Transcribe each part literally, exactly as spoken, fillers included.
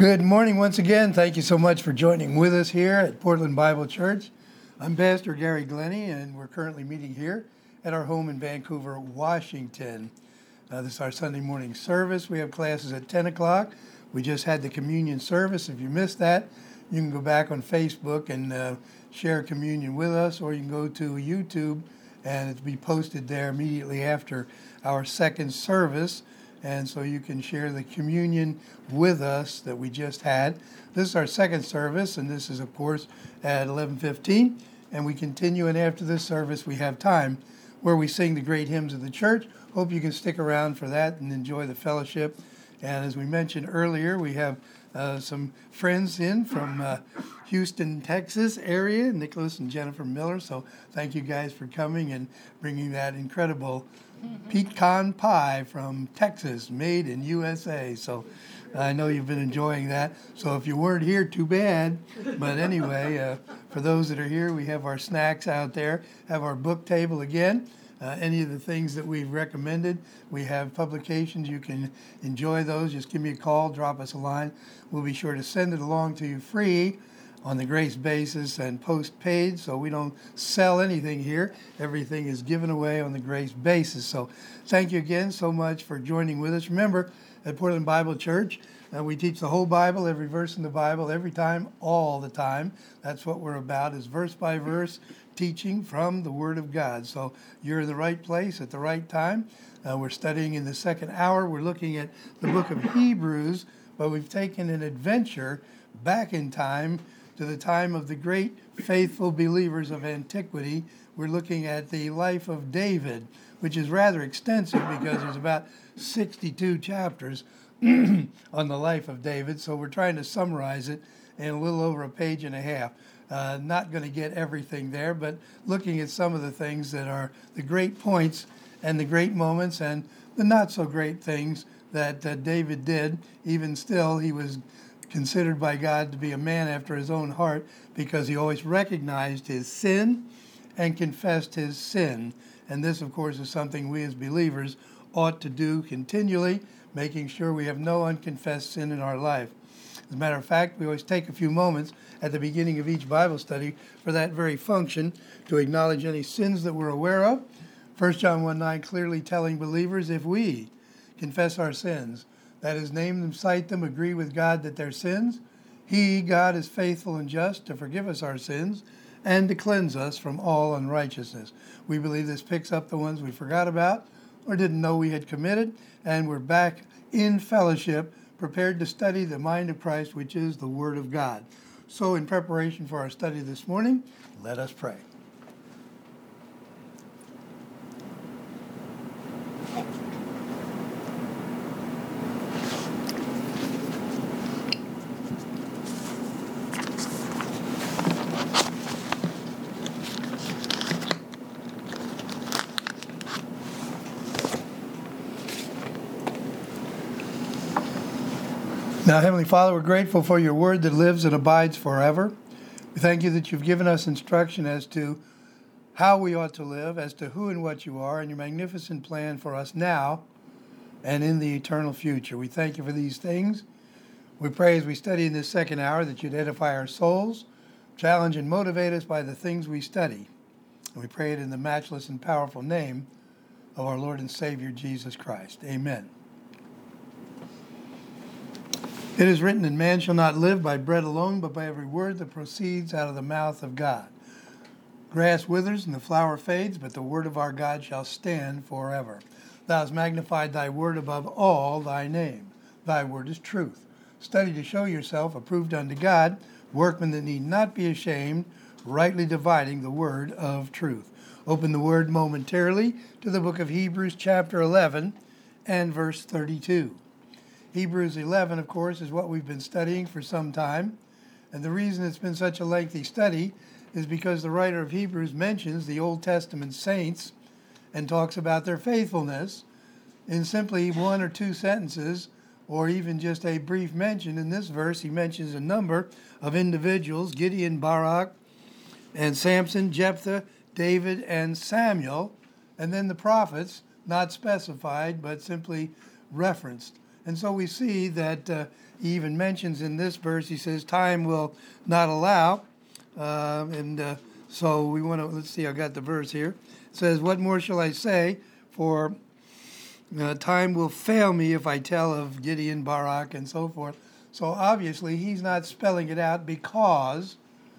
Good morning once again. Thank you so much for joining with us here at Portland Bible Church. I'm Pastor Gary Glennie, and we're currently meeting here at our home in Vancouver, Washington. Uh, this is our Sunday morning service. We have classes at ten o'clock. We just had the communion service. If you missed that, you can go back on Facebook and uh, share communion with us, or you can go to YouTube and it'll be posted there immediately after our second service. And so you can share the communion with us that we just had. This is our second service, and this is, of course, at eleven fifteen. And we continue, and after this service, we have time where we sing the great hymns of the church. Hope you can stick around for that and enjoy the fellowship. And as we mentioned earlier, we have uh, some friends in from uh, Houston, Texas area, Nicholas and Jennifer Miller. So thank you guys for coming and bringing that incredible pecan pie from Texas, made in U S A. So I know you've been enjoying that. So if you weren't here, too bad. But anyway, uh, for those that are here, we have our snacks out there, have our book table again. Uh, any of the things that we've recommended, we have publications. You can enjoy those. Just give me a call, drop us a line. We'll be sure to send it along to you free on the grace basis and post-paid, so we don't sell anything here. Everything is given away on the grace basis. So thank you again so much for joining with us. Remember, at Portland Bible Church, uh, we teach the whole Bible, every verse in the Bible, every time, all the time. That's what we're about, is verse by verse teaching from the Word of God. So you're in the right place at the right time. Uh, we're studying in the second hour. We're looking at the book of Hebrews, but we've taken an adventure back in time to the time of the great faithful believers of antiquity. We're looking at the life of David, which is rather extensive because there's about sixty-two chapters on the life of David. So we're trying to summarize it in a little over a page and a half. Uh, not going to get everything there, but looking at some of the things that are the great points and the great moments and the not so great things that uh, David did. Even still, he was considered by God to be a man after his own heart because he always recognized his sin and confessed his sin. And this, of course, is something we as believers ought to do continually, making sure we have no unconfessed sin in our life. As a matter of fact, we always take a few moments at the beginning of each Bible study for that very function, to acknowledge any sins that we're aware of. First John one nine clearly telling believers, if we confess our sins, that is, name them, cite them, agree with God that they're sins, He, God, is faithful and just to forgive us our sins and to cleanse us from all unrighteousness. We believe this picks up the ones we forgot about or didn't know we had committed, and we're back in fellowship, prepared to study the mind of Christ, which is the Word of God. So in preparation for our study this morning, let us pray. Now, Heavenly Father, we're grateful for your word that lives and abides forever. We thank you that you've given us instruction as to how we ought to live, as to who and what you are, and your magnificent plan for us now and in the eternal future. We thank you for these things. We pray as we study in this second hour that you'd edify our souls, challenge and motivate us by the things we study. And we pray it in the matchless and powerful name of our Lord and Savior, Jesus Christ. Amen. It is written, and man shall not live by bread alone, but by every word that proceeds out of the mouth of God. Grass withers and the flower fades, but the word of our God shall stand forever. Thou hast magnified thy word above all thy name. Thy word is truth. Study to show yourself approved unto God, workmen that need not be ashamed, rightly dividing the word of truth. Open the word momentarily to the book of Hebrews chapter eleven and verse thirty-two. Hebrews eleven, of course, is what we've been studying for some time. And the reason it's been such a lengthy study is because the writer of Hebrews mentions the Old Testament saints and talks about their faithfulness in simply one or two sentences, or even just a brief mention. In this verse, he mentions a number of individuals: Gideon, Barak, and Samson, Jephthah, David, and Samuel, and then the prophets, not specified, but simply referenced. And so we see that uh, he even mentions in this verse, he says, time will not allow. Uh, and uh, so we want to, let's see, I got the verse here. It says, what more shall I say? For uh, time will fail me if I tell of Gideon, Barak, and so forth. So obviously he's not spelling it out because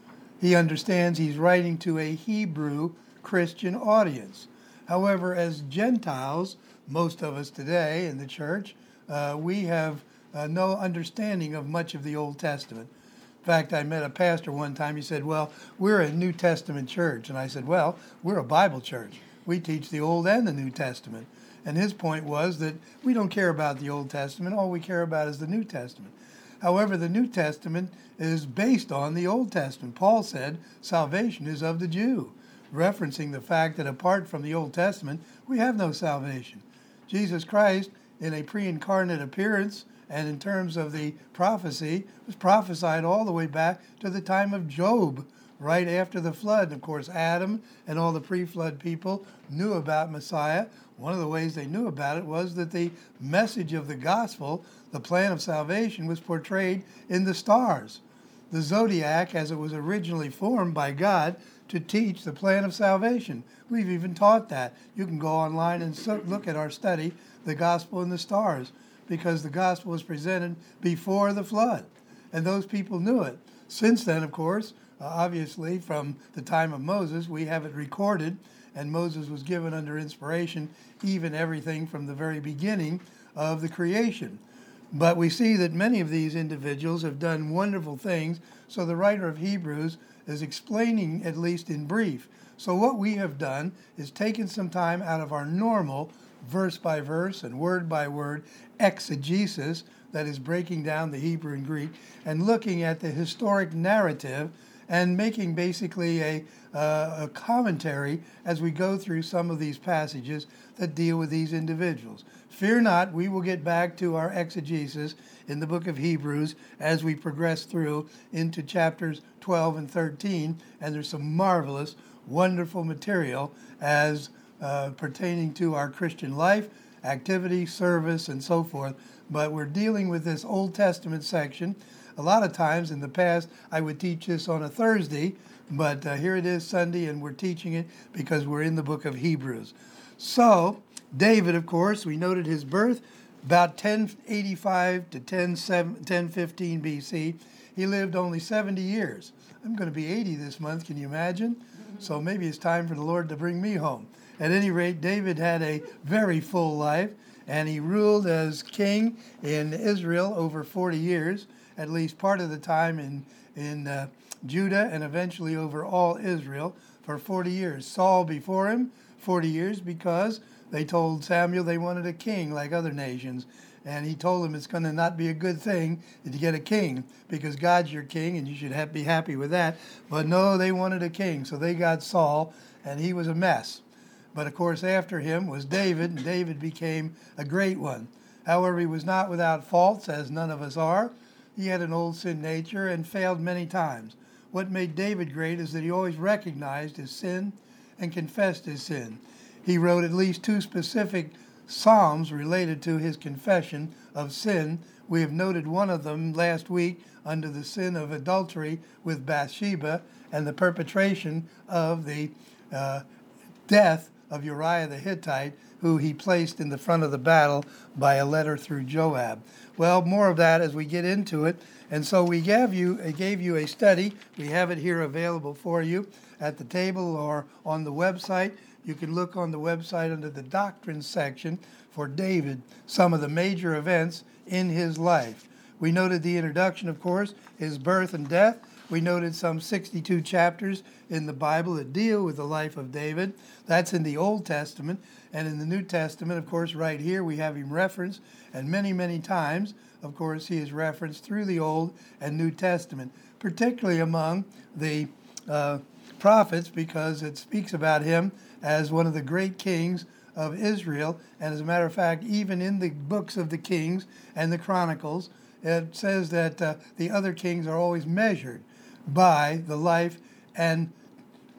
he understands he's writing to a Hebrew Christian audience. However, as Gentiles, most of us today in the church, uh, we have uh, no understanding of much of the Old Testament. In fact, I met a pastor one time. He said, well, we're a New Testament church. And I said, well, we're a Bible church. We teach the Old and the New Testament. And his point was that we don't care about the Old Testament. All we care about is the New Testament. However, the New Testament is based on the Old Testament. Paul said salvation is of the Jew, referencing the fact that apart from the Old Testament, we have no salvation. Jesus Christ, in a pre-incarnate appearance and in terms of the prophecy, was prophesied all the way back to the time of Job, right after the flood. And of course, Adam and all the pre-flood people knew about Messiah. One of the ways they knew about it was that the message of the gospel, the plan of salvation, was portrayed in the stars. The zodiac, as it was originally formed by God to teach the plan of salvation. We've even taught that. You can go online and so look at our study, The Gospel in the Stars, because the gospel was presented before the flood. And those people knew it. Since then, of course, uh, obviously from the time of Moses, we have it recorded, and Moses was given under inspiration even everything from the very beginning of the creation. But we see that many of these individuals have done wonderful things, so the writer of Hebrews is explaining, at least in brief. So what we have done is taken some time out of our normal verse by verse and word by word exegesis, that is breaking down the Hebrew and Greek, and looking at the historic narrative and making basically a, uh, a commentary as we go through some of these passages that deal with these individuals. Fear not, we will get back to our exegesis in the book of Hebrews as we progress through into chapters twelve and thirteen, and there's some marvelous, wonderful material as uh, pertaining to our Christian life, activity, service, and so forth. But we're dealing with this Old Testament section. A lot of times in the past, I would teach this on a Thursday, but uh, here it is Sunday, and we're teaching it because we're in the book of Hebrews. So, David, of course, we noted his birth, about ten eighty-five to ten fifteen B C. He lived only seventy years. I'm going to be eighty this month, can you imagine? So maybe it's time for the Lord to bring me home. At any rate, David had a very full life, and he ruled as king in Israel over forty years, at least part of the time in, in uh, Judah, and eventually over all Israel for forty years. Saul before him, forty years, because they told Samuel they wanted a king like other nations. And he told them it's going to not be a good thing to get a king because God's your king and you should have, be happy with that. But no, they wanted a king. So they got Saul, and he was a mess. But of course, after him was David, and David became a great one. However, he was not without faults, as none of us are. He had an old sin nature and failed many times. What made David great is that he always recognized his sin and confessed his sin. He wrote at least two specific psalms related to his confession of sin. We have noted one of them last week under the sin of adultery with Bathsheba and the perpetration of the uh, death of Uriah the Hittite, who he placed in the front of the battle by a letter through Joab. Well, more of that as we get into it. And so we gave you, gave you a study. We have it here available for you at the table or on the website. You can look on the website under the Doctrine section for David, some of the major events in his life. We noted the introduction, of course, his birth and death. We noted some sixty-two chapters in the Bible that deal with the life of David. That's in the Old Testament. And in the New Testament, of course, right here we have him referenced. And many, many times, of course, he is referenced through the Old and New Testament, particularly among the uh, prophets, because it speaks about him as one of the great kings of Israel. And as a matter of fact, even in the books of the Kings and the Chronicles, it says that uh, the other kings are always measured by the life and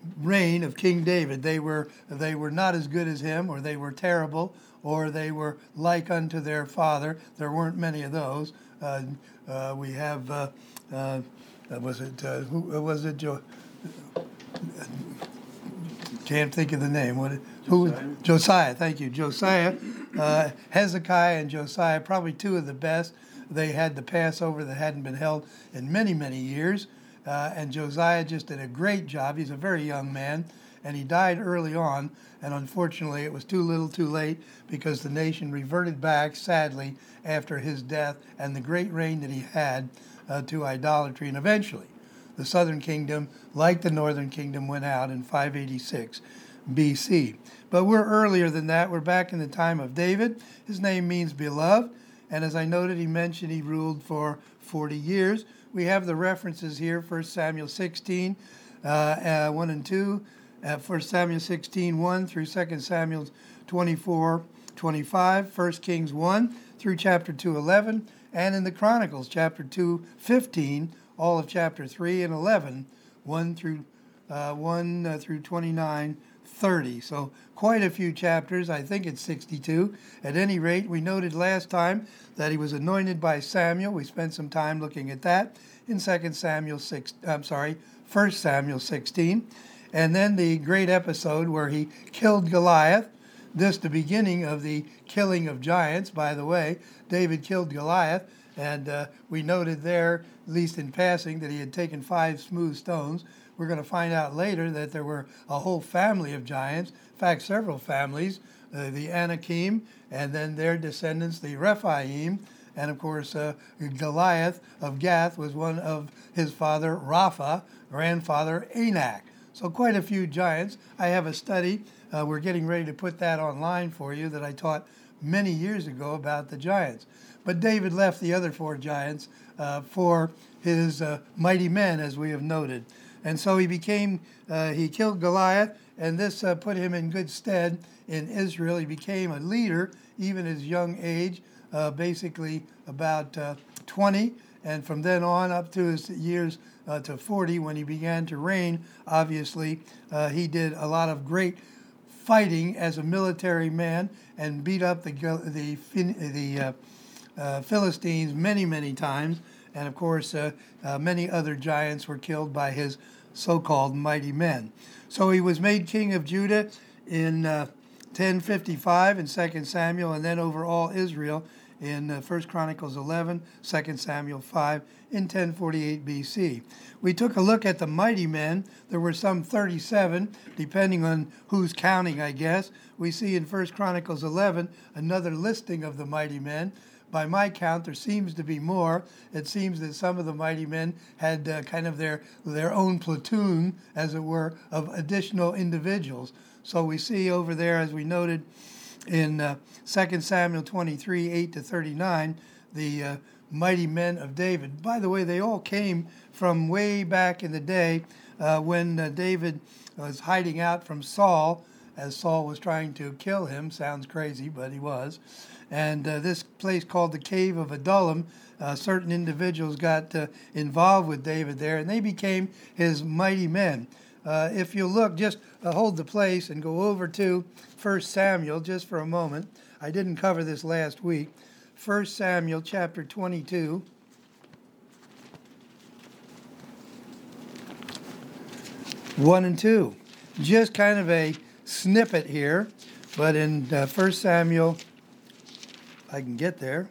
reign of King David. They were they were not as good as him, or they were terrible, or they were like unto their father. There weren't many of those. Uh, uh, we have uh, uh, was it uh, who was it? Jo- Can't think of the name. What? Who? Josiah. Josiah. Thank you, Josiah. Uh, Hezekiah and Josiah, probably two of the best. They had the Passover that hadn't been held in many, many years. Uh, and Josiah just did a great job. He's a very young man, and he died early on. And unfortunately, it was too little too late, because the nation reverted back, sadly, after his death and the great reign that he had, uh, to idolatry. And eventually, the southern kingdom, like the northern kingdom, went out in five eighty-six B C. But we're earlier than that. We're back in the time of David. His name means beloved. And as I noted, he mentioned he ruled for forty years. We have the references here, First Samuel sixteen, uh, uh, one and two, uh, First Samuel sixteen, one through Second Samuel twenty-four, twenty-five, First Kings one through chapter two, eleven, and in the Chronicles, chapter two, fifteen, all of chapter three and eleven, one through uh, one uh, through twenty-nine, thirty. So quite a few chapters. I think it's sixty-two. At any rate, we noted last time that he was anointed by Samuel. We spent some time looking at that in Second Samuel six. I'm sorry, First Samuel sixteen, and then the great episode where he killed Goliath. This the beginning of the killing of giants. By the way, David killed Goliath. And uh, we noted there, at least in passing, that he had taken five smooth stones. We're going to find out later that there were a whole family of giants, in fact, several families, uh, the Anakim, and then their descendants, the Rephaim. And of course, uh, Goliath of Gath was one of his father, Rapha, grandfather, Anak. So quite a few giants. I have a study. Uh, we're getting ready to put that online for you that I taught many years ago about the giants. But David left the other four giants uh, for his uh, mighty men, as we have noted. And so he became, uh, he killed Goliath, and this uh, put him in good stead in Israel. He became a leader, even at his young age, uh, basically about uh, twenty. And from then on up to his years uh, to forty, when he began to reign, obviously, uh, he did a lot of great fighting as a military man and beat up the, the, the uh, Uh, Philistines many, many times, and of course uh, uh, many other giants were killed by his so-called mighty men. So he was made king of Judah in uh, ten fifty-five in Second Samuel, and then over all Israel in uh, First Chronicles eleven, Second Samuel five, in ten forty-eight B C. We took a look at the mighty men. There were some thirty-seven, depending on who's counting, I guess. We see in First Chronicles eleven another listing of the mighty men. By my count, there seems to be more. It seems that some of the mighty men had uh, kind of their their own platoon, as it were, of additional individuals. So we see over there, as we noted in uh, Second Samuel twenty-three, eight to thirty-nine, the uh, mighty men of David. By the way, they all came from way back in the day uh, when uh, David was hiding out from Saul, as Saul was trying to kill him. Sounds crazy, but he was. And uh, this place called the Cave of Adullam, uh, certain individuals got uh, involved with David there, and they became his mighty men. Uh, if you look, just uh, hold the place and go over to First Samuel just for a moment. I didn't cover this last week. First Samuel chapter twenty-two. one and two. Just kind of a snippet here, but in uh, First Samuel, I can get there.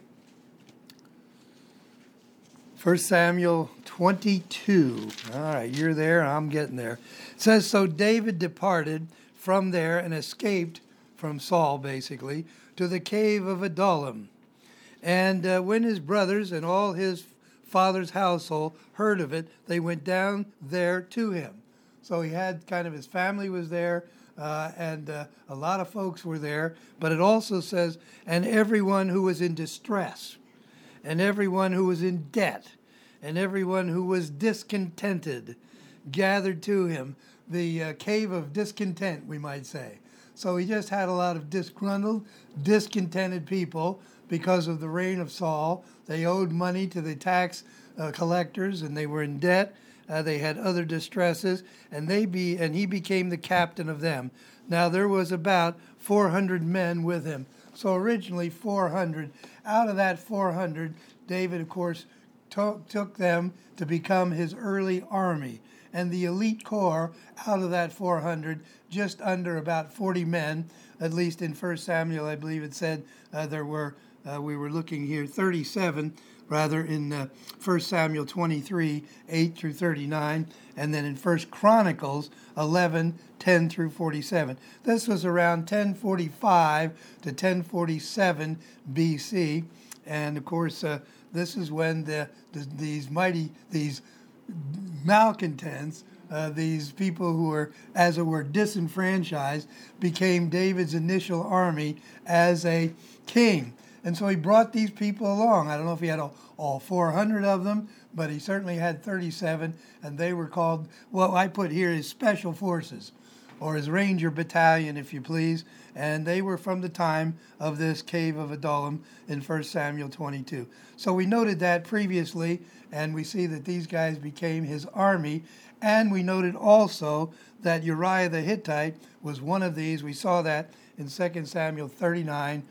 First Samuel twenty-two. All right, you're there, I'm getting there. It says, so David departed from there and escaped from Saul, basically, to the cave of Adullam. And uh, when his brothers and all his father's household heard of it, they went down there to him. So he had kind of, his family was there, uh, and uh, a lot of folks were there. But it also says, and everyone who was in distress, and everyone who was in debt, and everyone who was discontented gathered to him. The uh, cave of discontent, we might say. So he just had a lot of disgruntled, discontented people because of the reign of Saul. They owed money to the tax uh, collectors, and they were in debt. Uh, they had other distresses, and they be and he became the captain of them. Now there was about four hundred men with him. So originally four hundred. Out of that four hundred, David, of course, to- took them to become his early army. And the elite corps, out of that four hundred, just under about forty men, at least in First Samuel, I believe it said uh, there were, uh, we were looking here, thirty-seven, rather, in uh, First Samuel twenty-three, eight through thirty-nine, and then in First Chronicles eleven, ten through forty-seven. This was around ten forty-five to ten forty-seven B C, and of course, uh, this is when the, the these mighty, these malcontents, uh, these people who were, as it were, disenfranchised, became David's initial army as a king. And so he brought these people along. I don't know if he had all, all four hundred of them, but he certainly had thirty-seven, and they were called, what I put here is Special Forces, or his Ranger Battalion, if you please. And they were from the time of this cave of Adullam in First Samuel twenty-two. So we noted that previously, and we see that these guys became his army. And we noted also that Uriah the Hittite was one of these. We saw that in Second Samuel thirty-nine,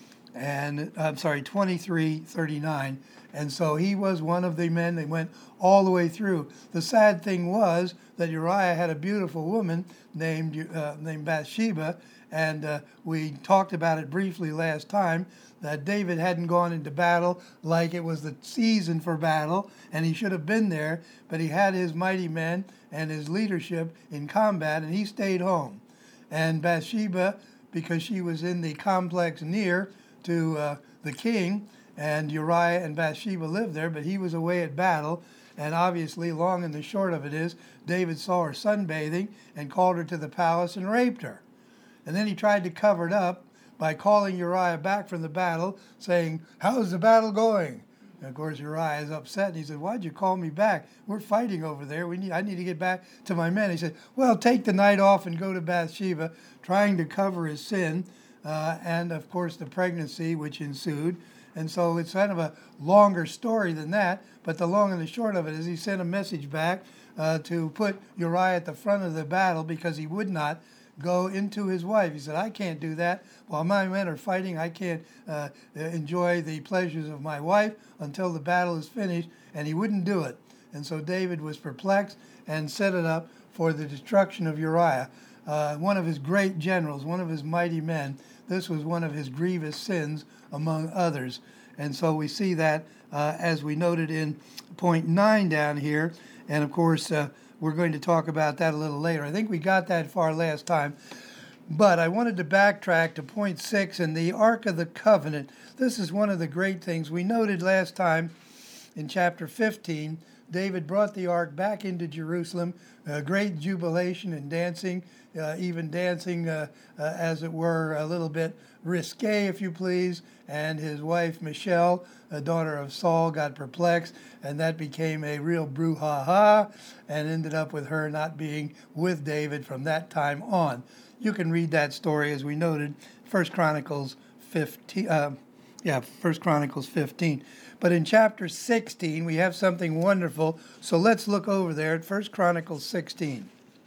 and I'm sorry, twenty-three, thirty-nine. And so he was one of the men that went all the way through. The sad thing was that Uriah had a beautiful woman named uh, named Bathsheba, and uh, we talked about it briefly last time, that David hadn't gone into battle like it was the season for battle, and he should have been there, but he had his mighty men and his leadership in combat, and he stayed home. And Bathsheba, because she was in the complex near to uh, the king, and Uriah and Bathsheba lived there, but he was away at battle. And obviously, long and the short of it is, David saw her sunbathing and called her to the palace and raped her. And then he tried to cover it up by calling Uriah back from the battle, saying, "How's the battle going?" And of course, Uriah is upset, and he said, "Why'd you call me back? We're fighting over there. We need, I need to get back to my men." He said, "Well, take the night off and go to Bathsheba," trying to cover his sin, uh, and of course the pregnancy which ensued. And so it's kind of a longer story than that, but the long and the short of it is he sent a message back uh, to put Uriah at the front of the battle because he would not go into his wife. He said, "I can't do that. While my men are fighting, I can't uh, enjoy the pleasures of my wife until the battle is finished," and he wouldn't do it. And so David was perplexed and set it up for the destruction of Uriah, uh, one of his great generals, one of his mighty men. This was one of his grievous sins among others. And so we see that uh, as we noted in point nine down here. And of course, uh, we're going to talk about that a little later. I think we got that far last time. But I wanted to backtrack to point six and the Ark of the Covenant. This is one of the great things we noted last time in chapter fifteen. David brought the ark back into Jerusalem, uh, great jubilation and dancing, uh, even dancing, uh, uh, as it were, a little bit risque, if you please. And his wife, Michelle, a daughter of Saul, got perplexed, and that became a real brouhaha, and ended up with her not being with David from that time on. You can read that story, as we noted, First Chronicles fifteen. Uh, yeah, First Chronicles fifteen. But in chapter sixteen, we have something wonderful. So let's look over there at First Chronicles sixteen.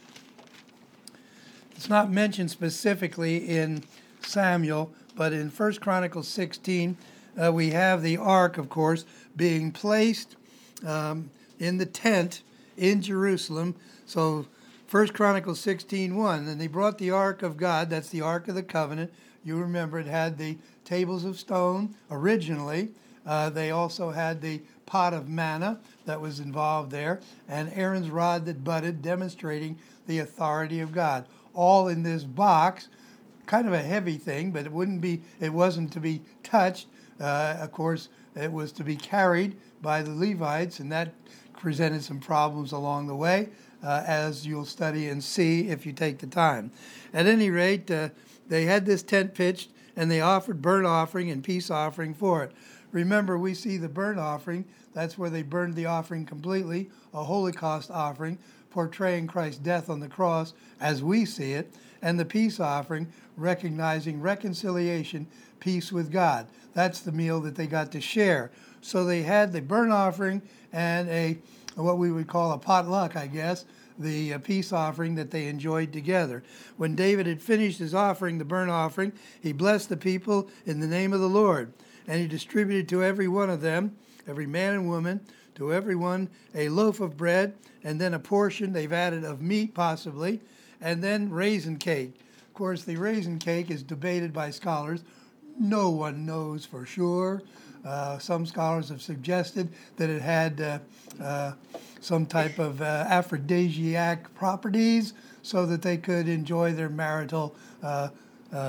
It's not mentioned specifically in Samuel, but in First Chronicles sixteen, uh, we have the ark, of course, being placed um, in the tent in Jerusalem. So First Chronicles sixteen one, and they brought the ark of God. That's the Ark of the Covenant. You remember it had the tables of stone originally. Uh, they also had the pot of manna that was involved there, and Aaron's rod that budded, demonstrating the authority of God. All in this box, kind of a heavy thing, but it wouldn't be. It wasn't to be touched. Uh, of course, it was to be carried by the Levites, and that presented some problems along the way, uh, as you'll study and see if you take the time. At any rate, uh, they had this tent pitched, and they offered burnt offering and peace offering for it. Remember, we see the burnt offering. That's where they burned the offering completely, a Holocaust offering, portraying Christ's death on the cross as we see it, and the peace offering, recognizing reconciliation, peace with God. That's the meal that they got to share. So they had the burnt offering and a what we would call a potluck, I guess, the uh, peace offering that they enjoyed together. When David had finished his offering, the burnt offering, he blessed the people in the name of the Lord. And he distributed to every one of them, every man and woman, to every one a loaf of bread, and then a portion they've added of meat possibly, and then raisin cake. Of course, the raisin cake is debated by scholars. No one knows for sure. Uh, some scholars have suggested that it had uh, uh, some type of uh, aphrodisiac properties so that they could enjoy their marital uh, uh,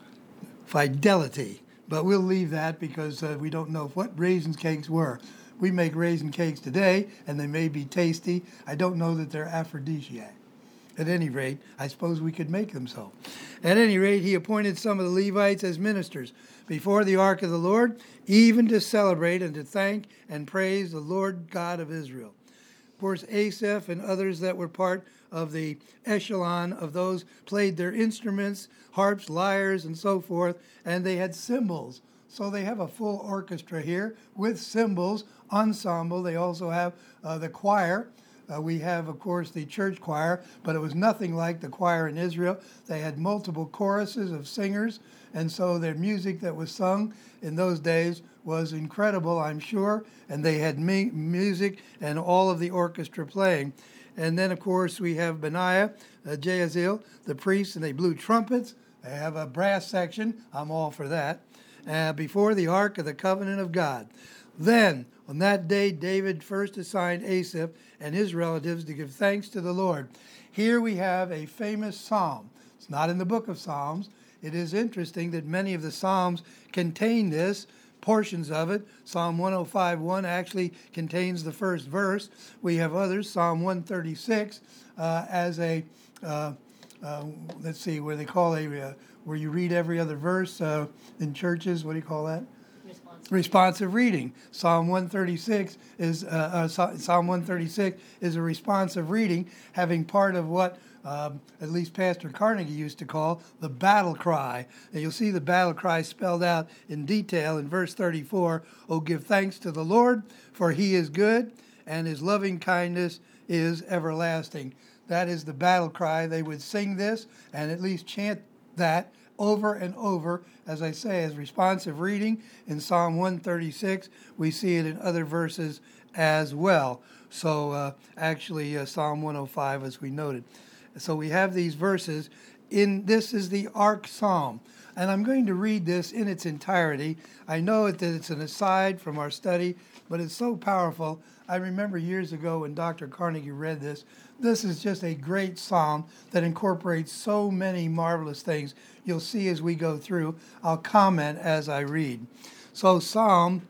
fidelity. But we'll leave that because uh, we don't know what raisin cakes were. We make raisin cakes today, and they may be tasty. I don't know that they're aphrodisiac. At any rate, I suppose we could make them so. At any rate, he appointed some of the Levites as ministers before the ark of the Lord, even to celebrate and to thank and praise the Lord God of Israel. Of course, Asaph and others that were part of the echelon of those played their instruments, harps, lyres, and so forth, and they had cymbals. So they have a full orchestra here with cymbals, ensemble. They also have uh, the choir. Uh, we have, of course, the church choir, but it was nothing like the choir in Israel. They had multiple choruses of singers, and so their music that was sung in those days was incredible, I'm sure, and they had me- music and all of the orchestra playing. And then, of course, we have Benaiah, uh, Jaazil, the priests, and they blew trumpets. They have a brass section. I'm all for that. Uh, before the ark of the covenant of God. Then, on that day, David first assigned Asaph and his relatives to give thanks to the Lord. Here we have a famous psalm. It's not in the book of Psalms. It is interesting that many of the psalms contain this, portions of it. Psalm one oh five one actually contains the first verse. We have others, Psalm one thirty-six, uh, as a, uh, uh, let's see, where they call a, uh, where you read every other verse uh, in churches. What do you call that? Responsive, responsive reading. Psalm one thirty-six is uh, uh, Psalm one thirty-six is a responsive reading, having part of what um, at least Pastor Carnegie used to call the battle cry. And you'll see the battle cry spelled out in detail in verse thirty-four. Oh, give thanks to the Lord, for he is good, and his loving kindness is everlasting. That is the battle cry. They would sing this and at least chant that over and over, as I say, as responsive reading in Psalm one thirty-six. We see it in other verses as well. So uh, actually uh, Psalm one oh five, as we noted. So we have these verses. In this is the Ark Psalm. And I'm going to read this in its entirety. I know that it's an aside from our study, but it's so powerful. I remember years ago when Doctor Carnegie read this. This is just a great psalm that incorporates so many marvelous things. You'll see as we go through. I'll comment as I read. So Psalm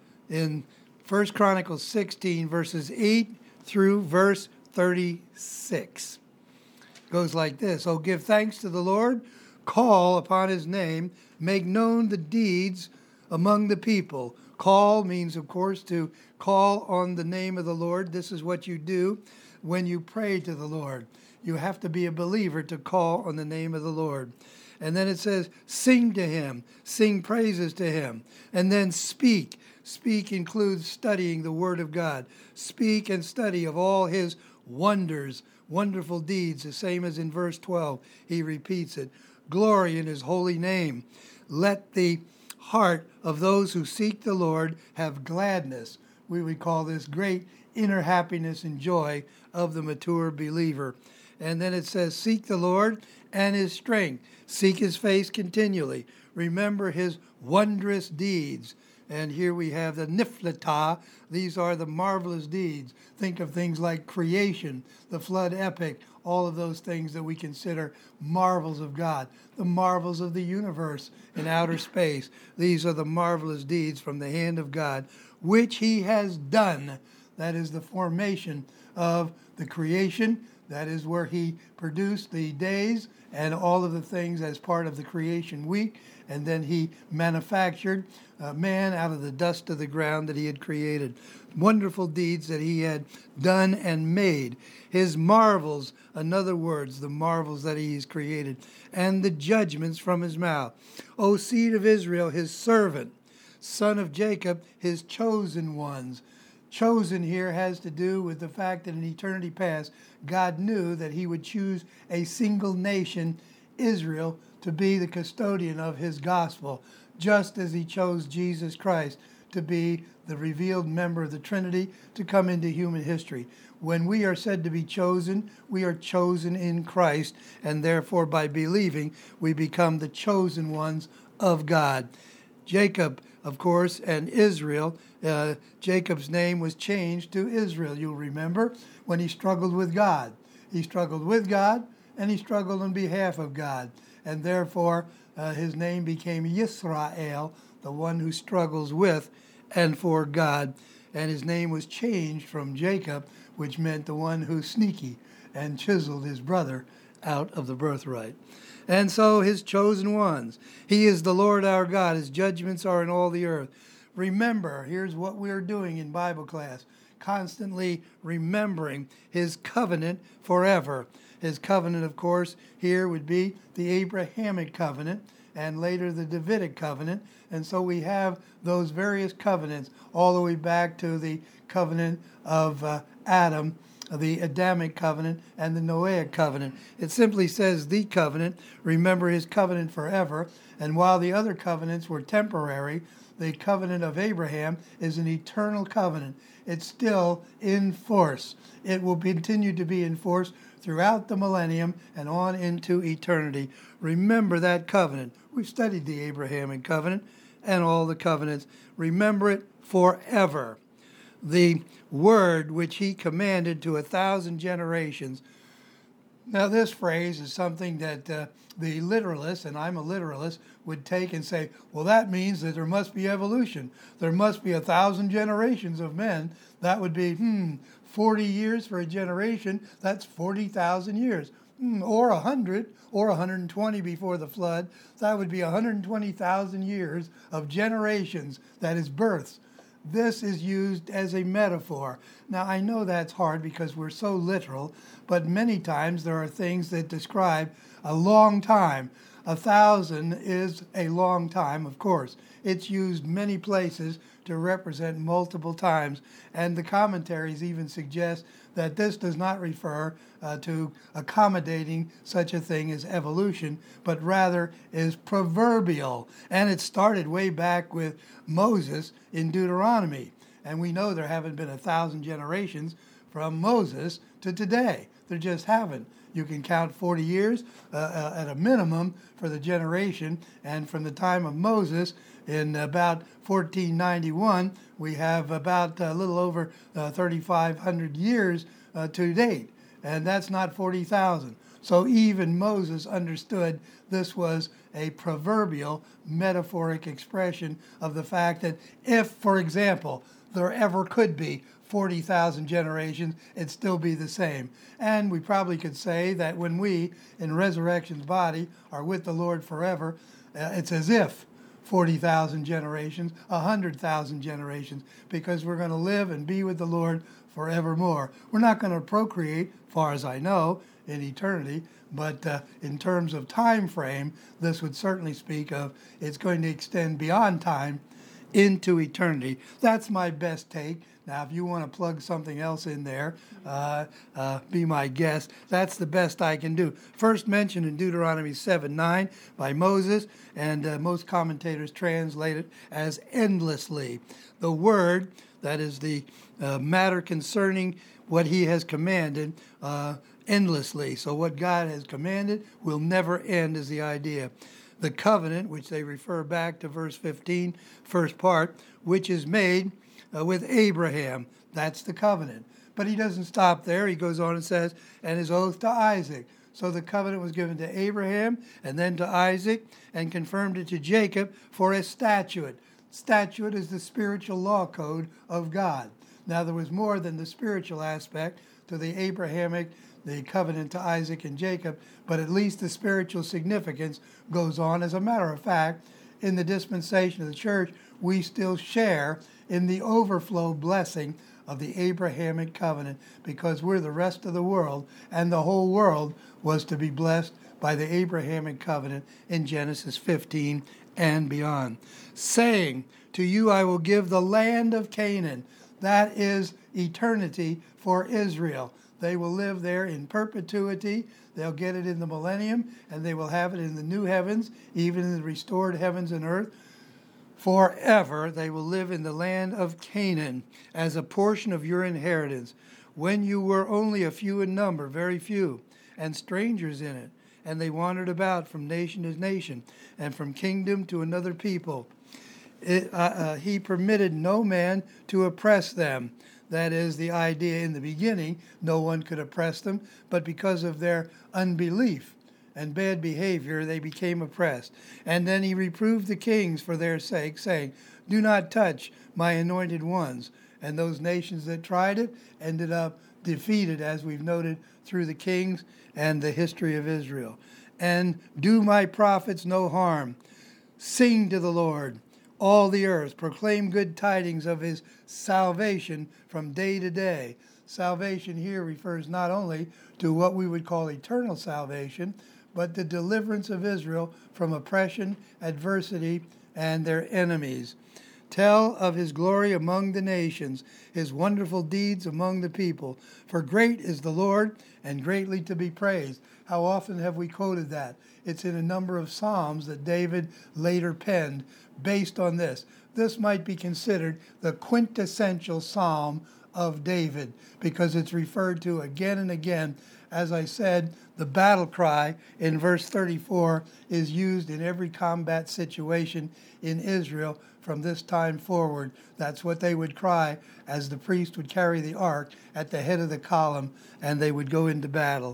in First Chronicles sixteen, verses eight through verse thirty-six. Goes like this. Oh, give thanks to the Lord, call upon his name, make known the deeds among the people. Call means, of course, to call on the name of the Lord. This is what you do when you pray to the Lord. You have to be a believer to call on the name of the Lord. And then it says, sing to him, sing praises to him, and then speak. Speak includes studying the Word of God. Speak and study of all his wonders, wonderful deeds, the same as in verse twelve. He repeats it. Glory in his holy name. Let the heart of those who seek the Lord have gladness. We would call this great inner happiness and joy of the mature believer. And then it says, seek the Lord and his strength. Seek his face continually. Remember his wondrous deeds. And here we have the Niflatah. These are the marvelous deeds. Think of things like creation, the flood epic, all of those things that we consider marvels of God, the marvels of the universe in outer space. These are the marvelous deeds from the hand of God, which he has done. That is the formation of the creation. That is where he produced the days and all of the things as part of the creation week. And then he manufactured uh, man out of the dust of the ground that he had created. Wonderful deeds that he had done and made. His marvels, in other words, the marvels that he has created, and the judgments from his mouth. O seed of Israel, his servant, son of Jacob, his chosen ones. chosen here has to do with the fact that in eternity past, God knew that he would choose a single nation, Israel, to be the custodian of his gospel, just as he chose Jesus Christ to be the revealed member of the Trinity to come into human history. When we are said to be chosen, we are chosen in Christ, and therefore by believing, we become the chosen ones of God. Jacob, of course, and Israel, uh, Jacob's name was changed to Israel, you'll remember, when he struggled with God. He struggled with God, and he struggled on behalf of God. And therefore, uh, his name became Yisrael, the one who struggles with and for God. And his name was changed from Jacob, which meant the one who's sneaky, and chiseled his brother out of the birthright. And so his chosen ones. He is the Lord our God. His judgments are in all the earth. Remember, here's what we're doing in Bible class, constantly remembering his covenant forever. His covenant, of course, here would be the Abrahamic covenant, and later the Davidic covenant. And so we have those various covenants all the way back to the covenant of uh, Adam, the Adamic covenant, and the Noahic covenant. It simply says the covenant. Remember his covenant forever. And while the other covenants were temporary, the covenant of Abraham is an eternal covenant. It's still in force. It will continue to be in force throughout the millennium and on into eternity. Remember that covenant. We've studied the Abrahamic covenant and all the covenants. Remember it forever. The word which he commanded to a thousand generations. Now this phrase is something that uh, the literalist, and I'm a literalist, would take and say, well, that means that there must be evolution. There must be a thousand generations of men. That would be, hmm, forty years for a generation. That's forty thousand years. Hmm, or one hundred, or one hundred twenty before the flood. That would be one hundred twenty thousand years of generations, that is births. This is used as a metaphor. Now, I know that's hard because we're so literal, but many times there are things that describe a long time. A thousand is a long time, of course. It's used many places to represent multiple times, and the commentaries even suggest that this does not refer uh, to accommodating such a thing as evolution, but rather is proverbial. And it started way back with Moses in Deuteronomy. And we know there haven't been a thousand generations from Moses to today. There just haven't. You can count forty years uh, uh, at a minimum for the generation, and from the time of Moses in about fourteen ninety-one, we have about a little over uh, thirty-five hundred years uh, to date, and that's not forty thousand. So even Moses understood this was a proverbial, metaphoric expression of the fact that if, for example, there ever could be forty thousand generations, it'd still be the same. And we probably could say that when we, in resurrection's body, are with the Lord forever, uh, it's as if forty thousand generations, one hundred thousand generations, because we're going to live and be with the Lord forevermore. We're not going to procreate, far as I know, in eternity, but uh, in terms of time frame, this would certainly speak of it's going to extend beyond time into eternity. That's my best take. Now, if you want to plug something else in there, uh, uh, be my guest. That's the best I can do. First mentioned in Deuteronomy seven nine by Moses, and uh, most commentators translate it as endlessly. The word, that is the uh, matter concerning what he has commanded, uh, endlessly. So what God has commanded will never end is the idea. The covenant, which they refer back to verse fifteen, first part, which is made uh, with Abraham. That's the covenant. But he doesn't stop there. He goes on and says, and his oath to Isaac. So the covenant was given to Abraham and then to Isaac, and confirmed it to Jacob for a statute. Statute is the spiritual law code of God. Now, there was more than the spiritual aspect to the Abrahamic, the covenant to Isaac and Jacob, but at least the spiritual significance goes on. As a matter of fact, in the dispensation of the church, we still share in the overflow blessing of the Abrahamic covenant, because we're the rest of the world, and the whole world was to be blessed by the Abrahamic covenant in Genesis fifteen and beyond. Saying, to you I will give the land of Canaan. That is eternity for Israel. They will live there in perpetuity. They'll get it in the millennium, and they will have it in the new heavens, even in the restored heavens and earth. Forever they will live in the land of Canaan as a portion of your inheritance, when you were only a few in number, very few, and strangers in it. And they wandered about from nation to nation, and from kingdom to another people. It, uh, uh, he permitted no man to oppress them. That is the idea in the beginning. No one could oppress them, but because of their unbelief and bad behavior, they became oppressed. And then he reproved the kings for their sake, saying, do not touch my anointed ones. And those nations that tried it ended up defeated, as we've noted through the kings and the history of Israel. And do my prophets no harm. Sing to the Lord, all the earth. Proclaim good tidings of his salvation from day to day. Salvation here refers not only to what we would call eternal salvation, but the deliverance of Israel from oppression, adversity, and their enemies. Tell of his glory among the nations, his wonderful deeds among the people. For great is the Lord, and greatly to be praised. How often have we quoted that? It's in a number of psalms that David later penned based on this. This might be considered the quintessential psalm of David, because it's referred to again and again. As I said, the battle cry in verse thirty-four is used in every combat situation in Israel from this time forward. That's what they would cry as the priest would carry the ark at the head of the column and they would go into battle.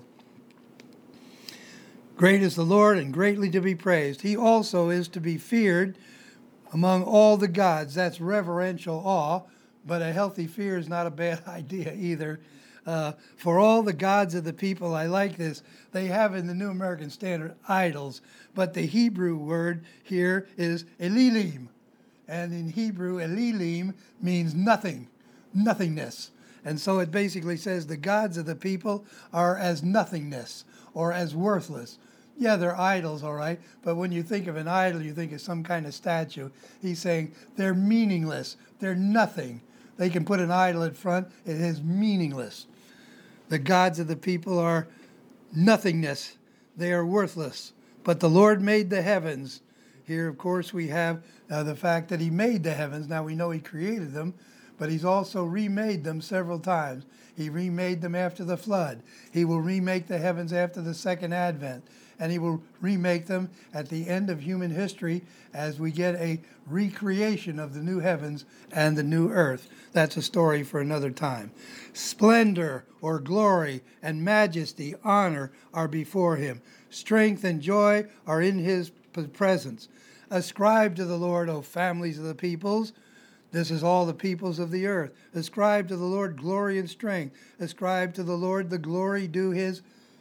Great is the Lord and greatly to be praised. He also is to be feared among all the gods. That's reverential awe, but a healthy fear is not a bad idea either. Uh, for all the gods of the people, I like this. They have in the New American Standard idols, but the Hebrew word here is elilim. And in Hebrew, elilim means nothing, nothingness. And so it basically says the gods of the people are as nothingness or as worthless. Yeah, they're idols, all right, but when you think of an idol, you think of some kind of statue. He's saying they're meaningless. They're nothing. They can put an idol in front. It is meaningless. The gods of the people are nothingness. They are worthless. But the Lord made the heavens. Here, of course, we have uh, the fact that he made the heavens. Now, we know he created them, but he's also remade them several times. He remade them after the flood. He will remake the heavens after the second advent. And he will remake them at the end of human history as we get a recreation of the new heavens and the new earth. That's a story for another time. Splendor or glory and majesty, honor are before him. Strength and joy are in his presence. Ascribe to the Lord, O families of the peoples. This is all the peoples of the earth. Ascribe to the Lord glory and strength. Ascribe to the Lord the glory due his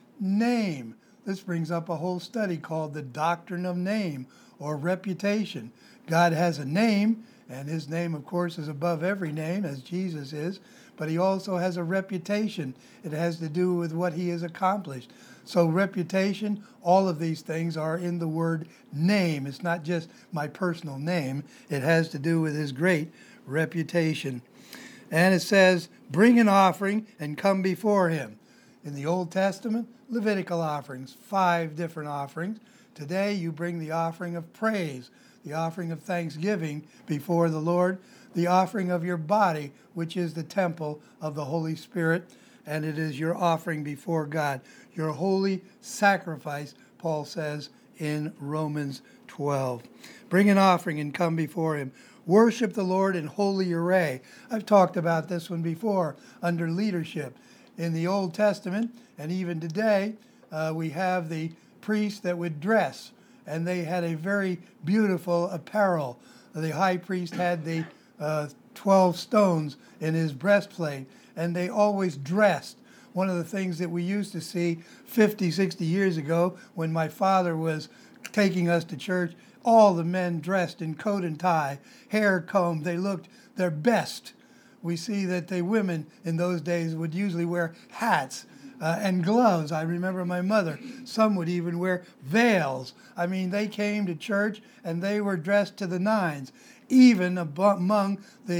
name. This brings up a whole study called the doctrine of name or reputation. God has a name, and his name, of course, is above every name, as Jesus is, but he also has a reputation. It has to do with what he has accomplished. So reputation, all of these things are in the word name. It's not just my personal name. It has to do with his great reputation. And it says, bring an offering and come before him. In the Old Testament, Levitical offerings, five different offerings. Today you bring the offering of praise, the offering of thanksgiving before the Lord, the offering of your body, which is the temple of the Holy Spirit, and it is your offering before God, your holy sacrifice, Paul says in Romans twelve. Bring an offering and come before him. Worship the Lord in holy array. I've talked about this one before under leadership. In the Old Testament, and even today, uh, we have the priests that would dress, and they had a very beautiful apparel. The high priest had the uh, twelve stones in his breastplate, and they always dressed. One of the things that we used to see fifty, sixty years ago when my father was taking us to church, all the men dressed in coat and tie, hair combed, they looked their best. We see that the women in those days would usually wear hats uh, and gloves. I remember my mother. Some would even wear veils. I mean, they came to church and they were dressed to the nines. Even among the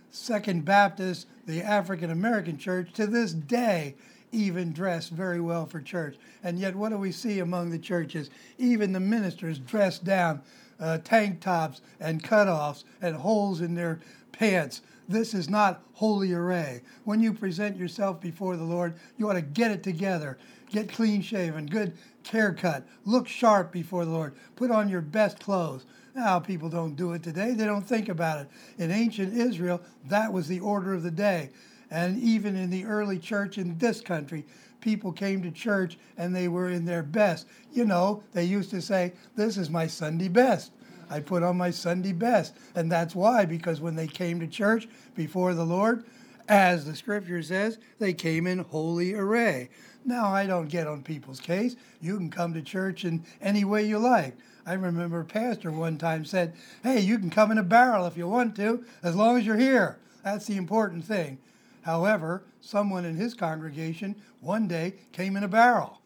Second Baptist, the African American church, to this day even dress very well for church. And yet what do we see among the churches? Even the ministers dressed down, uh, tank tops and cutoffs and holes in their pants. This is not holy array. When you present yourself before the Lord, you ought to get it together. Get clean shaven, good haircut, look sharp before the Lord. Put on your best clothes. Now, people don't do it today. They don't think about it. In ancient Israel, that was the order of the day. And even in the early church in this country, people came to church and they were in their best. You know, they used to say, this is my Sunday best. I put on my Sunday best. And that's why, because when they came to church before the Lord, as the scripture says, they came in holy array. Now, I don't get on people's case. You can come to church in any way you like. I remember a pastor one time said, hey, you can come in a barrel if you want to, as long as you're here. That's the important thing. However, someone in his congregation one day came in a barrel.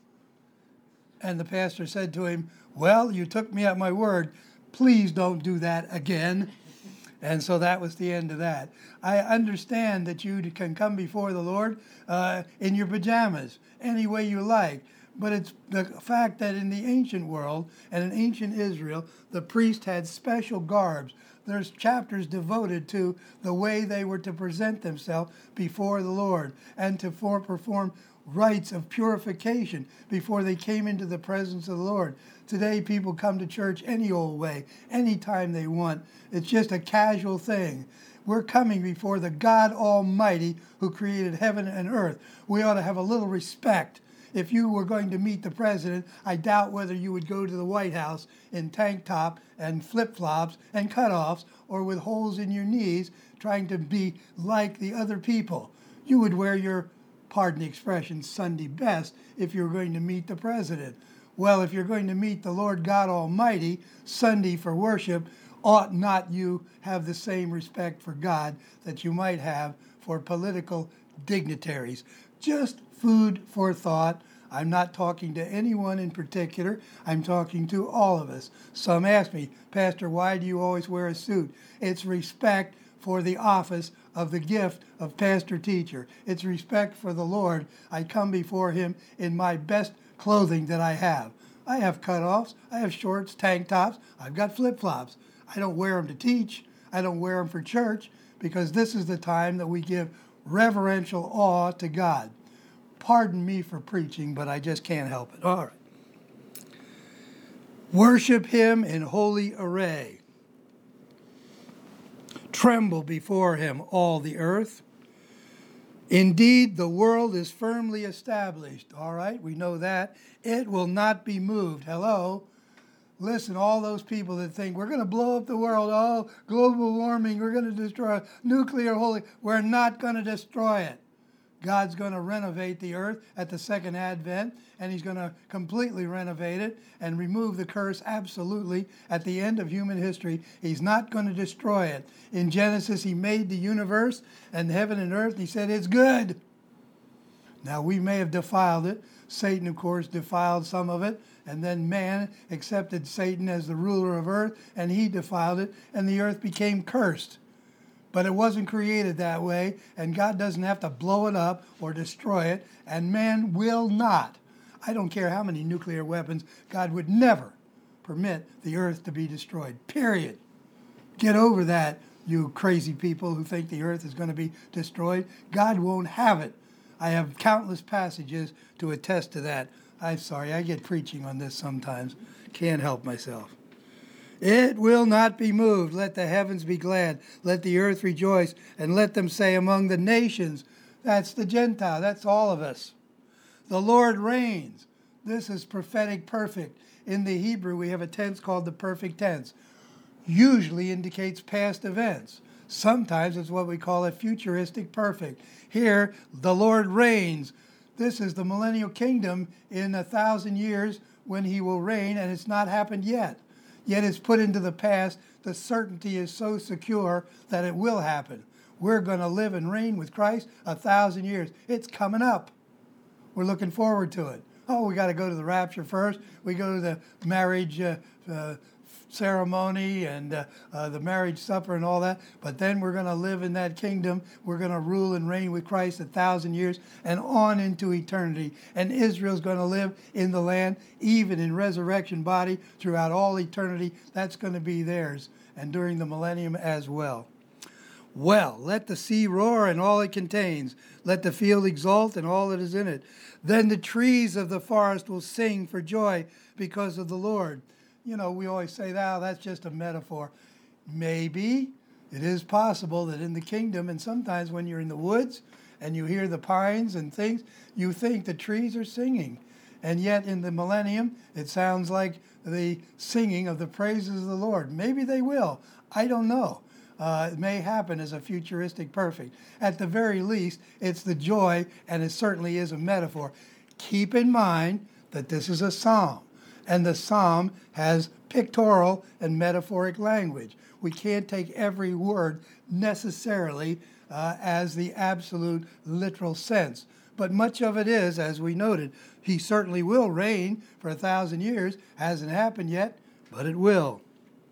And the pastor said to him, well, you took me at my word. Please don't do that again. And so that was the end of that. I understand that you can come before the Lord uh, in your pajamas, any way you like. But it's the fact that in the ancient world and in ancient Israel, the priest had special garbs. There's chapters devoted to the way they were to present themselves before the Lord and to for, perform rites of purification before they came into the presence of the Lord. Today, people come to church any old way, anytime they want. It's just a casual thing. We're coming before the God Almighty who created heaven and earth. We ought to have a little respect. If you were going to meet the president, I doubt whether you would go to the White House in tank top and flip-flops and cutoffs or with holes in your knees trying to be like the other people. You would wear your, pardon the expression, Sunday best if you were going to meet the president. Well, if you're going to meet the Lord God Almighty, Sunday for worship, ought not you have the same respect for God that you might have for political dignitaries? Just food for thought. I'm not talking to anyone in particular. I'm talking to all of us. Some ask me, Pastor, why do you always wear a suit? It's respect for the office of the gift of pastor teacher. It's respect for the Lord. I come before him in my best clothing that I have. I have cutoffs. I have shorts, tank tops. I've got flip-flops. I don't wear them to teach. I don't wear them for church because this is the time that we give reverential awe to God. Pardon me for preaching, but I just can't help it. All right. Worship him in holy array. Tremble before him, all the earth. Indeed, the world is firmly established. All right, we know that. It will not be moved. Hello? Listen, all those people that think we're going to blow up the world, oh, global warming, we're going to destroy it, nuclear holy, we're not going to destroy it. God's going to renovate the earth at the second advent, and he's going to completely renovate it and remove the curse absolutely at the end of human history. He's not going to destroy it. In Genesis, he made the universe and heaven and earth. He said, it's good. Now, we may have defiled it. Satan, of course, defiled some of it. And then man accepted Satan as the ruler of earth, and he defiled it, and the earth became cursed. But it wasn't created that way, and God doesn't have to blow it up or destroy it, and man will not. I don't care how many nuclear weapons, God would never permit the earth to be destroyed, period. Get over that, you crazy people who think the earth is going to be destroyed. God won't have it. I have countless passages to attest to that. I'm sorry, I get preaching on this sometimes. Can't help myself. It will not be moved. Let the heavens be glad. Let the earth rejoice. And let them say among the nations, that's the Gentile, that's all of us. The Lord reigns. This is prophetic perfect. In the Hebrew, we have a tense called the perfect tense. Usually indicates past events. Sometimes it's what we call a futuristic perfect. Here, the Lord reigns. This is the millennial kingdom in a thousand years when he will reign, and it's not happened yet. Yet it's put into the past. The certainty is so secure that it will happen. We're going to live and reign with Christ a thousand years. It's coming up. We're looking forward to it. Oh, we got to go to the rapture first. We go to the marriage uh, uh, ceremony and uh, uh, the marriage supper and all that. But then we're going to live in that kingdom. We're going to rule and reign with Christ a thousand years and on into eternity. And Israel's going to live in the land, even in resurrection body, throughout all eternity. That's going to be theirs, and during the millennium as well. Well, let the sea roar and all it contains. Let the field exult and all that is in it. Then the trees of the forest will sing for joy because of the Lord. You know, we always say, oh, that's just a metaphor. Maybe it is possible that in the kingdom, and sometimes when you're in the woods and you hear the pines and things, you think the trees are singing. And yet in the millennium, it sounds like the singing of the praises of the Lord. Maybe they will. I don't know. Uh, it may happen as a futuristic perfect. At the very least, it's the joy, and it certainly is a metaphor. Keep in mind that this is a psalm, and the psalm has pictorial and metaphoric language. We can't take every word necessarily uh, as the absolute literal sense. But much of it is, as we noted, he certainly will reign for a thousand years. Hasn't happened yet, but it will.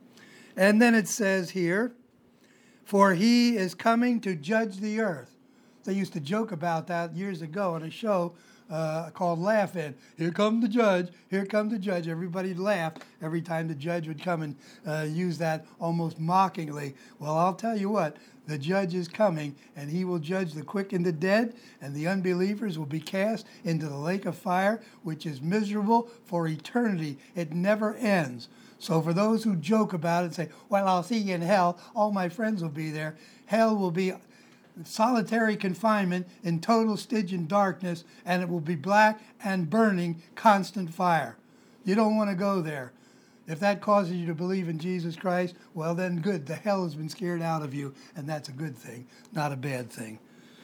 And then it says here, for he is coming to judge the earth. They used to joke about that years ago on a show uh, called Laugh In. Here come the judge, here come the judge. Everybody'd laugh every time the judge would come and uh, use that almost mockingly. Well, I'll tell you what, the judge is coming, and he will judge the quick and the dead, and the unbelievers will be cast into the lake of fire, which is miserable for eternity. It never ends. So for those who joke about it and say, well, I'll see you in hell, all my friends will be there. Hell will be solitary confinement in total Stygian darkness, and it will be black and burning constant fire. You don't want to go there. If that causes you to believe in Jesus Christ, well then good. The hell has been scared out of you, and that's a good thing, not a bad thing.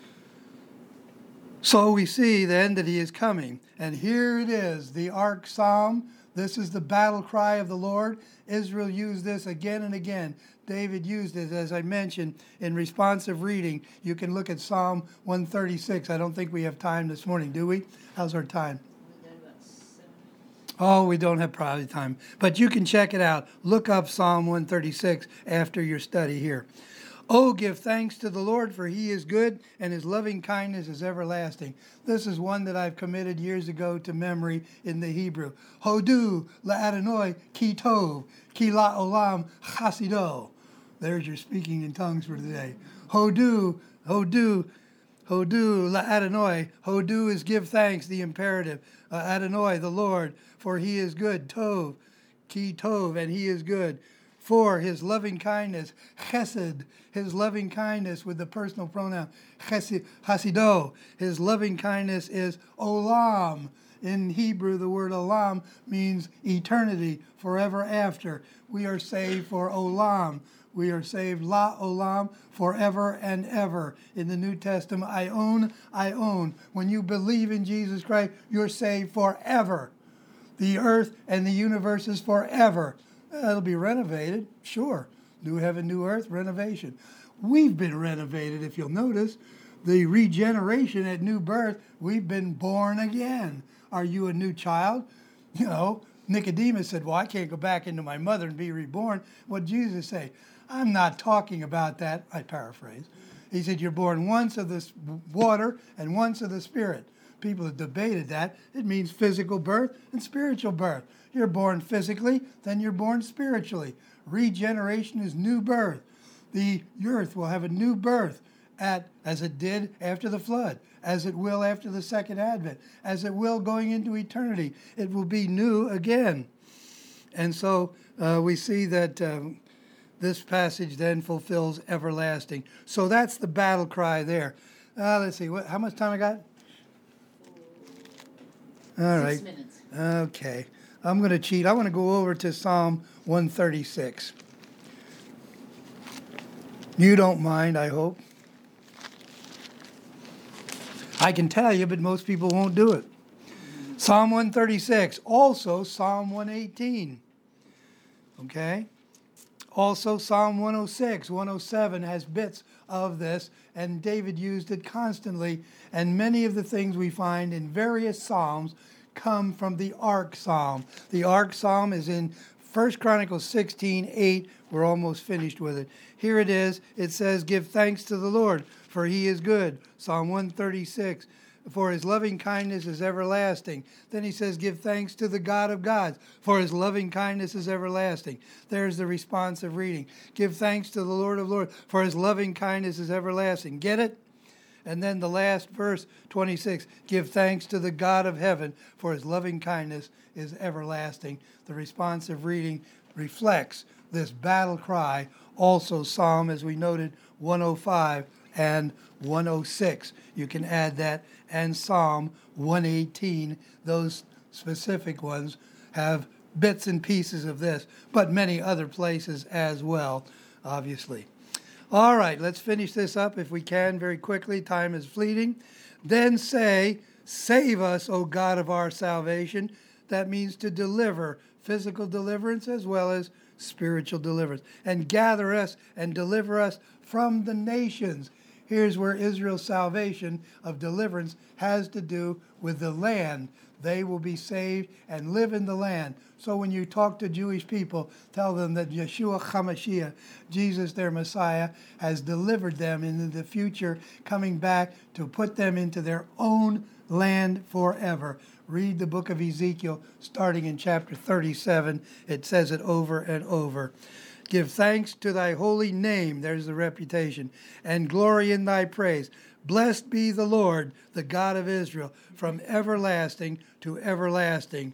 So we see then that he is coming. And here it is, the Ark Psalm. This is the battle cry of the Lord. Israel used this again and again. David used it, as I mentioned, in responsive reading. You can look at Psalm one thirty-six. I don't think we have time this morning, do we? How's our time? Oh, we don't have probably time. But you can check it out. Look up Psalm one thirty-six after your study here. Oh, give thanks to the Lord, for he is good, and his loving kindness is everlasting. This is one that I've committed years ago to memory in the Hebrew. Hodu la'adonai ki tov, ki la'olam chasido. There's your speaking in tongues for today. Hodu, hodu, hodu la'adonai. Hodu is give thanks, the imperative. Uh, Adonai, the Lord, for he is good. Tov, ki tov, and he is good. For his loving kindness, chesed, his loving kindness with the personal pronoun, chesed, hasido. His loving kindness is olam. In Hebrew, the word olam means eternity, forever after. We are saved for olam. We are saved la olam, forever and ever. In the New Testament, I own, I own. When you believe in Jesus Christ, you're saved forever. The earth and the universe is forever. It'll be renovated, sure. New heaven, new earth, renovation. We've been renovated, if you'll notice. The regeneration at new birth, we've been born again. Are you a new child? You know, Nicodemus said, well, I can't go back into my mother and be reborn. What did Jesus say? I'm not talking about that. I paraphrase. He said, you're born once of the water and once of the Spirit. People have debated that. It means physical birth and spiritual birth. You're born physically, then you're born spiritually. Regeneration is new birth. The earth will have a new birth at, as it did after the flood, as it will after the second advent, as it will going into eternity. It will be new again. And so uh, we see that um, this passage then fulfills everlasting. So that's the battle cry there. Uh, let's see, what, how much time I got? All right. Six minutes. Okay. I'm going to cheat. I want to go over to Psalm one thirty-six. You don't mind, I hope. I can tell you, but most people won't do it. Psalm one thirty-six. Also Psalm one eighteen. Okay? Also Psalm one oh six, one oh seven has bits of this, and David used it constantly. And many of the things we find in various psalms come from the Ark Psalm. The Ark Psalm is in First Chronicles sixteen eight, we're almost finished with it. Here it is. It says, give thanks to the Lord, for he is good. Psalm one thirty-six, for his loving kindness is everlasting. Then he says, give thanks to the God of gods, for his loving kindness is everlasting. There's the responsive reading. Give thanks to the Lord of lords, for his loving kindness is everlasting. Get it? And then the last verse, twenty-six, give thanks to the God of heaven, for his loving kindness is everlasting. The responsive reading reflects this battle cry. Also Psalm, as we noted, one oh five and one oh six. You can add that. And Psalm one eighteen, those specific ones have bits and pieces of this, but many other places as well, obviously. All right, let's finish this up if we can very quickly. Time is fleeting. Then say, save us, O God of our salvation. That means to deliver, physical deliverance as well as spiritual deliverance. And gather us and deliver us from the nations. Here's where Israel's salvation of deliverance has to do with the land. They will be saved and live in the land. So when you talk to Jewish people, tell them that Yeshua HaMashiach, Jesus their Messiah, has delivered them in the future, coming back to put them into their own land forever. Read the book of Ezekiel, starting in chapter thirty-seven. It says it over and over. Give thanks to thy holy name, there's the reputation, and glory in thy praise. Blessed be the Lord, the God of Israel, from everlasting to everlasting.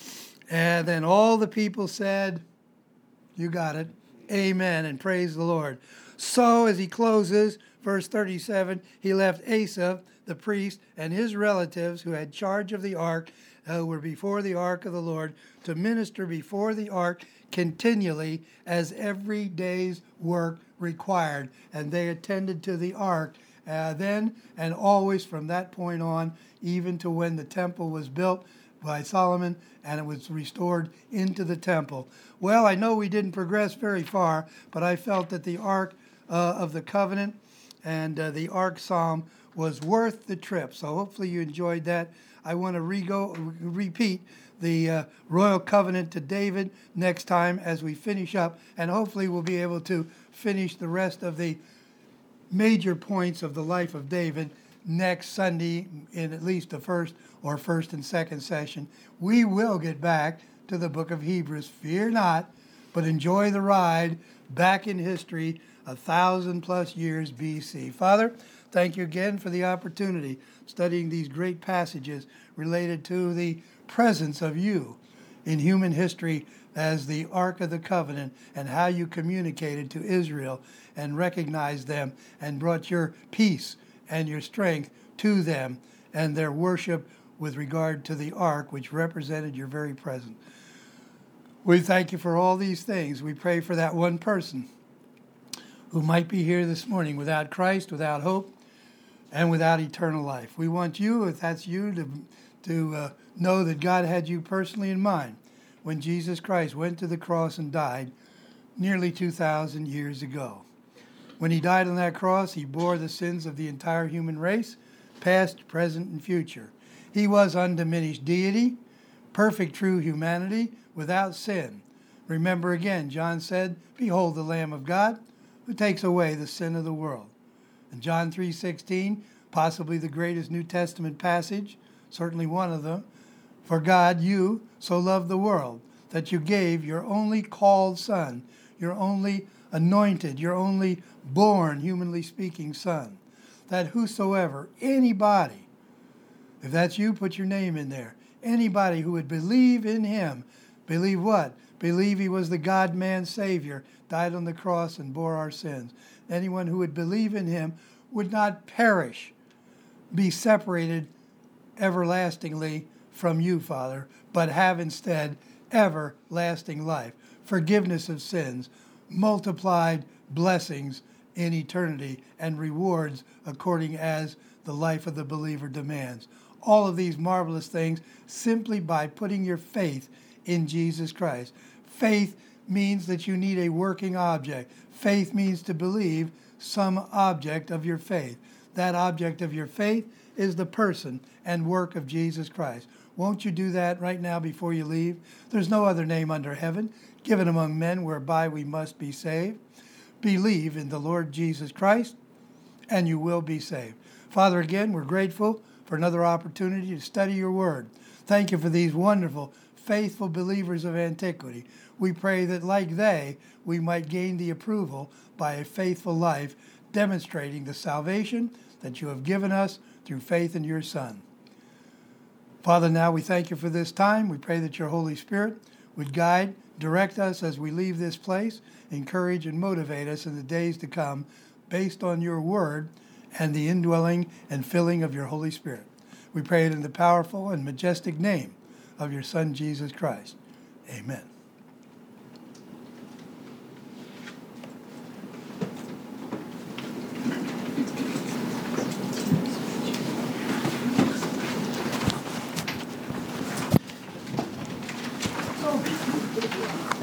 And then all the people said, you got it, amen, and praise the Lord. So as he closes, verse thirty-seven, he left Asaph, the priest, and his relatives who had charge of the ark, who were before the ark of the Lord, to minister before the ark continually as every day's work required. And they attended to the ark uh, then and always from that point on, even to when the temple was built by Solomon and it was restored into the temple. Well, I know we didn't progress very far, but I felt that the Ark uh, of the Covenant and uh, the Ark Psalm was worth the trip. So hopefully you enjoyed that. I want to re-go, repeat the uh, Royal Covenant to David next time as we finish up, and hopefully we'll be able to finish the rest of the major points of the life of David next Sunday in at least the first or first and second session. We will get back to the book of Hebrews. Fear not, but enjoy the ride back in history a thousand plus years B C. Father, thank you again for the opportunity studying these great passages related to the presence of you in human history as the Ark of the Covenant and how you communicated to Israel and recognized them and brought your peace and your strength to them and their worship with regard to the ark, which represented your very presence. We thank you for all these things. We pray for that one person who might be here this morning without Christ, without hope, and without eternal life. We want you, if that's you, to, to uh, know that God had you personally in mind when Jesus Christ went to the cross and died nearly two thousand years ago. When he died on that cross, he bore the sins of the entire human race, past, present, and future. He was undiminished deity, perfect true humanity, without sin. Remember again, John said, behold the Lamb of God who takes away the sin of the world. And John three sixteen, possibly the greatest New Testament passage, certainly one of them, for God, you so loved the world that you gave your only called Son, your only anointed, your only born, humanly speaking, Son, that whosoever, anybody, if that's you, put your name in there, anybody who would believe in him, believe what? Believe he was the God-man Savior, died on the cross and bore our sins. Anyone who would believe in him would not perish, be separated everlastingly from you, Father, but have instead everlasting life, forgiveness of sins, multiplied blessings in eternity, and rewards according as the life of the believer demands. All of these marvelous things simply by putting your faith in Jesus Christ. Faith means that you need a working object. Faith means to believe some object of your faith. That object of your faith is the person and work of Jesus Christ. Won't you do that right now before you leave? There's no other name under heaven given among men whereby we must be saved. Believe in the Lord Jesus Christ, and you will be saved. Father, again, we're grateful for another opportunity to study your word. Thank you for these wonderful, faithful believers of antiquity. We pray that, like they, we might gain the approval by a faithful life, demonstrating the salvation that you have given us through faith in your Son. Father, now we thank you for this time. We pray that your Holy Spirit would guide, direct us as we leave this place, encourage and motivate us in the days to come, based on your word and the indwelling and filling of your Holy Spirit. We pray it in the powerful and majestic name of your Son, Jesus Christ. Amen. Oh.